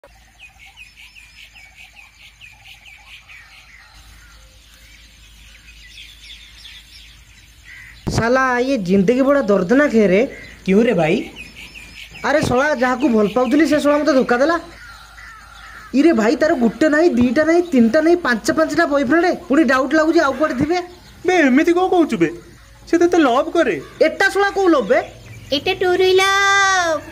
साला ये जिंदगी बड़ा दर्दनाक है रे। क्यों रे भाई? अरे सोला जहाँ को भल पाऊली से सोला मत धोखा देला। इरे भाई तार गुटे नहीं दीटा नहीं तीनटा नहीं पांच पांचटा बॉयफ्रेंड पुणी डाउट लगुच आउ कुआडे थिबे बे एमिति को कहूछु बे से तो लव करे एटा सोला को लव बे एटा टूरी लव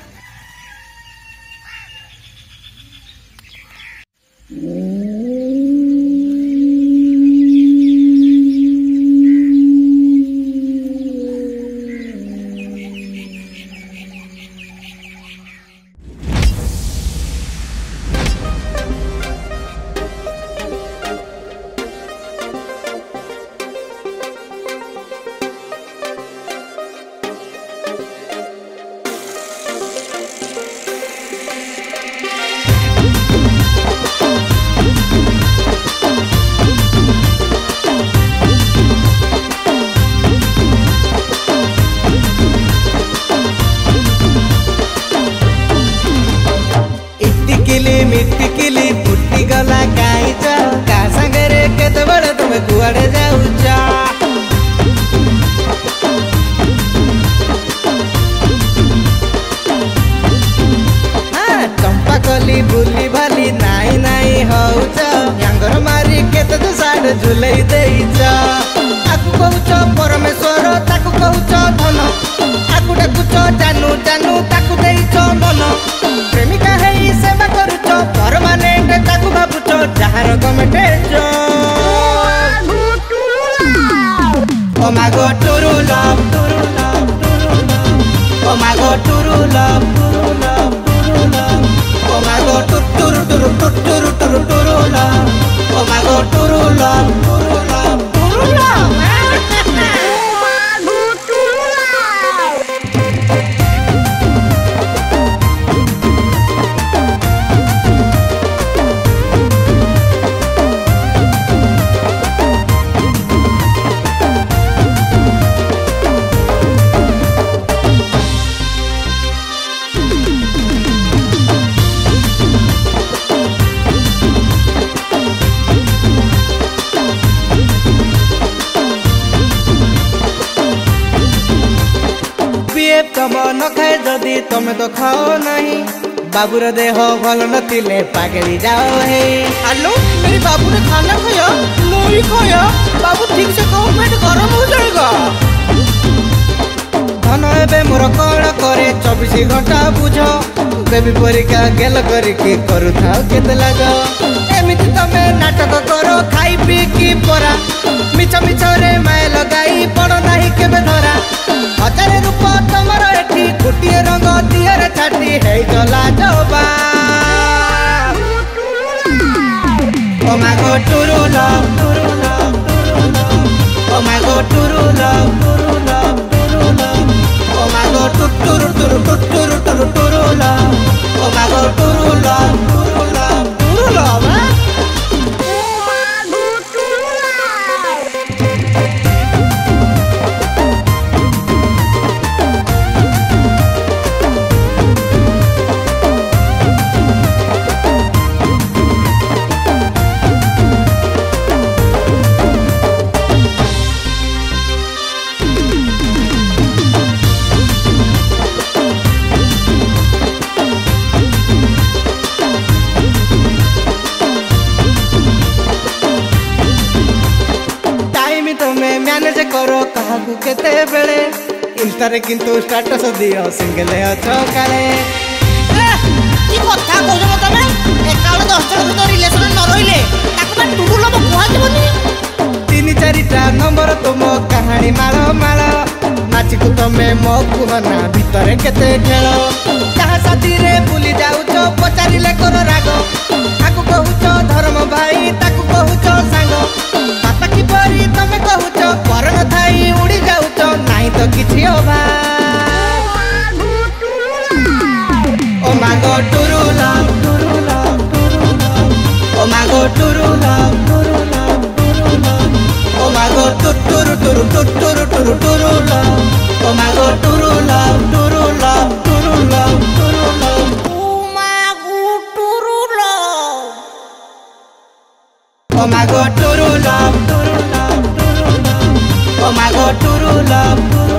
मिटिकिली फुटी गला काईच का संगरे केते बड़े तुमे कुआडे जाउछ चंपा कली बुली भाली नाई नाई होउछ यांगर मारी केते तो साड झुलई देइछ आकु कहूछ परमेश्वर ताकु कहूछ धन आकु डाकुछ जानू जानू ताकु देइछ मन प्रेमिका हेई सेवा करूछ परमानेंट ताकु भाबुछ जहार कमेटे जो ओ मागो टुरु लव ओ मागो टुरु लव ओ मागो टुरु टुरु टुरु टुरु टुरु लव ओ मागो टुरु लव टुरु लव तम न खाए जदि तमे तो खाओ नहीं बाबूर देह भल नथिले पागली जाओ है हेलो मेरी बाबू ने खाना खाया नहीं खाया बाबू ठीक से कहो पेट गरम हो जाएगा धन एबे मोर कण करे 24 घंटा बुझ बेबी परीक्षा गेल करके करू थाओ केते लाग एमिति तमे नाटक करो खाई पी की परा मिछ मिछ रे माय लगाई पड़ नाही केबे धरा हजार रूप तमर एठी गोटिए रंग दियर छाटी है चला जबा ओ मागो टुरु लव ओ मागो टुरु लव ओ मागो टुरु टुरु टुरु टुरु टुरु लव ओ मागो true love true love manage करो काहाकू केते बेले इंस्टारे किंतु स्टेटस दियो सिंगल अछो काले की कथा कहजो तमे एकाल 10 जन तो रिलेशन न रहिले ताको बा टुडु लब कुहा जबनी 3-4टा नंबर तुम कहानी मालो मालो नाची को तमे मो कुहना भीतर केते खेलो कहा साथी रे भूली जाउछो पचारिले करो रागो आकु कहूछो धर्म भाई ताकु कहूछो सांगो बापा की परी तमे कहूछो पर न थाई उड़ी जाउछो नाही तो किछि होबा ओ मागो टुरु लव ओ मागो टुरु लव ओ मागो टुरु टुरु टुरु टुरु टुरु लव ओ मागो true love true love true love true love ओ मागो टुरु ओ मागो टुरु लव, ओ मागो टुरु लव।